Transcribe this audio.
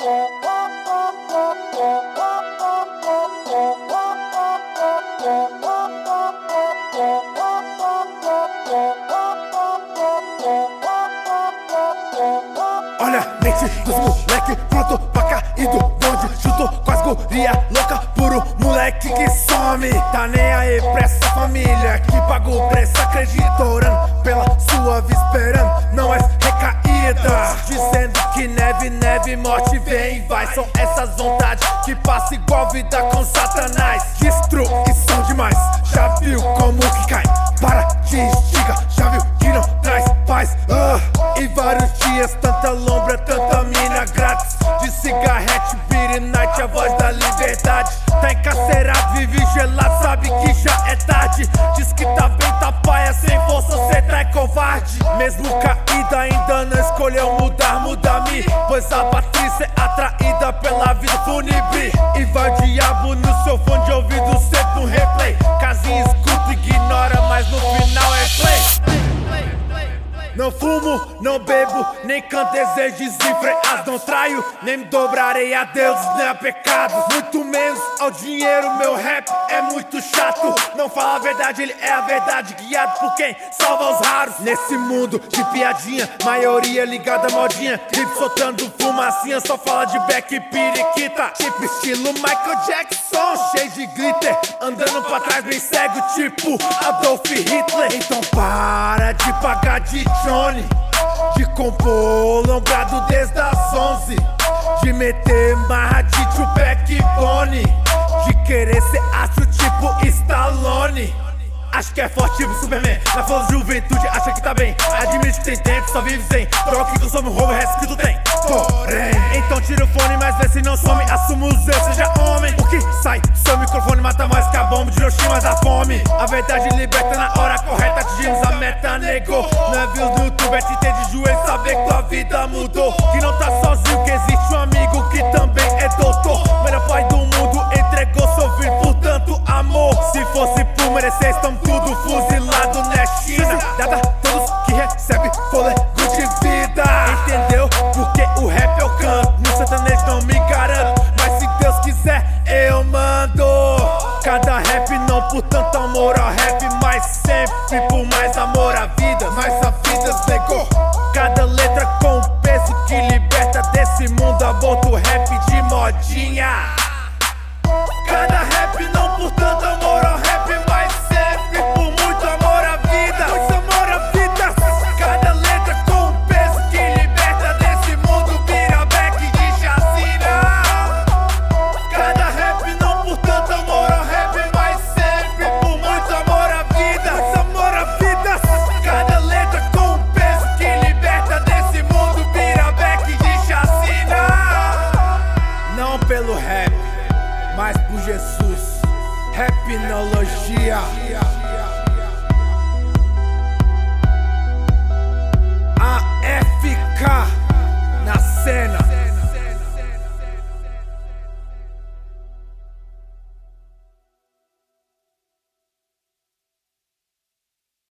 Olha a mente dos moleque pronto pra cair do bonde. Junto com as guria louca, puro moleque que some. Tá nem aí pra essa família que paga o preço, acredita. Orando pela sua vida, esperando, não é recaída. Dizendo que neve, morte vem e vai. São essas vontades que passam igual vida com Satanás. Destruição demais, já viu como que cai? Para de estiga, já viu que não traz paz. E vários dias, tanta lombra, tanta mina grátis. De cigarrete, beat night, a voz da liberdade. Tá encarcerado, vive gelado, sabe que já é tarde. Diz que tá bem, tá paia, sem força, cê tá é covarde. Mesmo caída, ainda não escolheu mudar-me. Pois a Patrícia é atraída pela vida fúnebre. E vai o diabo no seu fone de ouvido, sempre no replay. Casinha escuta, ignora, mas no final é play. Não fumo, não bebo, nem canto desejos desenfreados. Não traio, nem me dobrarei a deuses, nem a pecados. Muito menos ao dinheiro, meu rap é muito chato. Não fala a verdade, ele é a verdade, guiado por quem salva os raros. Nesse mundo de piadinha, maioria ligada à modinha. Clipe soltando fumacinha, só fala de back e periquita. Tipo estilo Michael Jackson, cheio de glitter. Andando pra trás bem cego, tipo Adolf Hitler. Então para de pagar de Johnny, de compor lombrado desde as 11, de meter marra de Tupac e Bonnie, de querer ser astro tipo Stallone. Acho que é forte tipo Superman, na flor da juventude acha que tá bem. Admite que tem tempo, só vive sem. Troca que some o roubo, o resto que tu tem. Porém, então tira o fone, mas vê se não some. Assuma os erros, seja homem. O que sai? Seu microfone mata mais que a bomba de Hiroshima da fome. A verdade liberta na hora correta, atingimos a meta, negou. Não é views no YouTube, é te ter de joelho, saber que tua vida mudou. Que não tá sozinho, que existe um amigo que também é doutor. Melhor pai do mundo, entregou seu filho por tanto amor. Se fosse por merecer, estamos tudo fuzilado na China. Dada todos que recebem fôlego de vida. Entendeu? Porque o rap eu canto. No sertanejo não me garanto, mas se Deus quiser eu mando. Cada rap não por tanto amor ao rap, mas sempre por mais amor à vida. Mas a vida negou. Cada letra com peso que liberta desse mundo aborto rap de modinha. Cada rap não por tanto amor ao rap, mas sempre por muito amor à vida. Muito amor à vida. Cada letra com peso que liberta desse mundo vira back de chacina. Cada rap não por tanto amor ao rap, mas sempre por muito amor à vida. Muito amor à vida. Cada letra com peso que liberta desse mundo vira back de chacina. Não pelo rap, mas por Jesus. Rapnologia. AFK na cena.